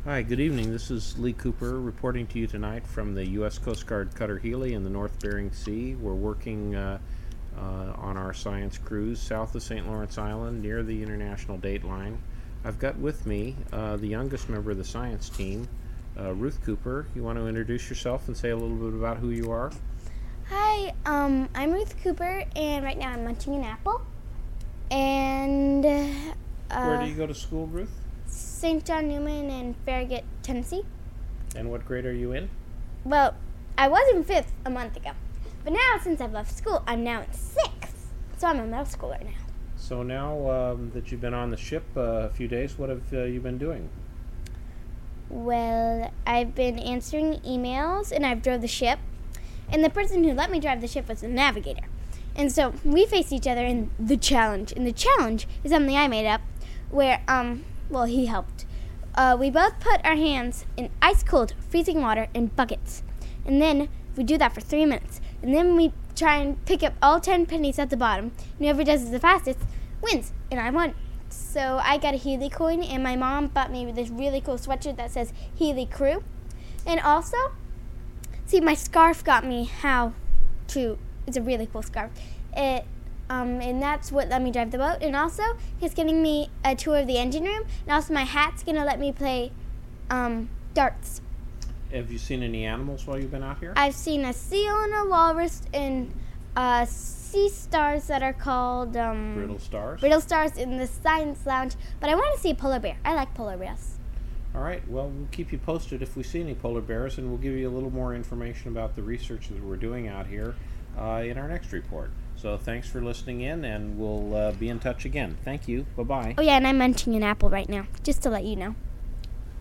Hi, good evening. This is Lee Cooper reporting to you tonight from the U.S. Coast Guard Cutter Healy in the North Bering Sea. We're working on our science cruise south of St. Lawrence Island near the international date line. I've got with me the youngest member of the science team, Ruth Cooper. You want to introduce yourself and say a little bit about who you are? Hi, I'm Ruth Cooper, and right now I'm munching an apple. And Where do you go to school, Ruth? St. John Newman in Farragut, Tennessee. And what grade are you in? Well, I was in 5th a month ago, but now since I've left school, I'm now in 6th. So I'm a middle schooler now. So now that you've been on the ship a few days, what have you been doing? Well, I've been answering emails, and I've drove the ship. And the person who let me drive the ship was the navigator. And so we faced each other in the challenge. And the challenge is something I made up where, he helped. We both put our hands in ice-cold, freezing water in buckets. And then we do that for 3 minutes. And then we try and pick up all 10 pennies at the bottom. And whoever does it the fastest wins. And I won. So I got a Healy coin, and my mom bought me this really cool sweatshirt that says Healy Crew. And also, see, my scarf got me it's a really cool scarf. And that's what let me drive the boat. And also, it's getting me a tour of the engine room. And also, my hat's going to let me play darts. Have you seen any animals while you've been out here? I've seen a seal and a walrus and sea stars that are called Brittle stars? Brittle stars in the science lounge. But I want to see a polar bear. I like polar bears. All right, well, we'll keep you posted if we see any polar bears, and we'll give you a little more information about the research that we're doing out here in our next report. So thanks for listening in, and we'll be in touch again. Thank you. Bye-bye. Oh, yeah, and I'm munching an apple right now, just to let you know.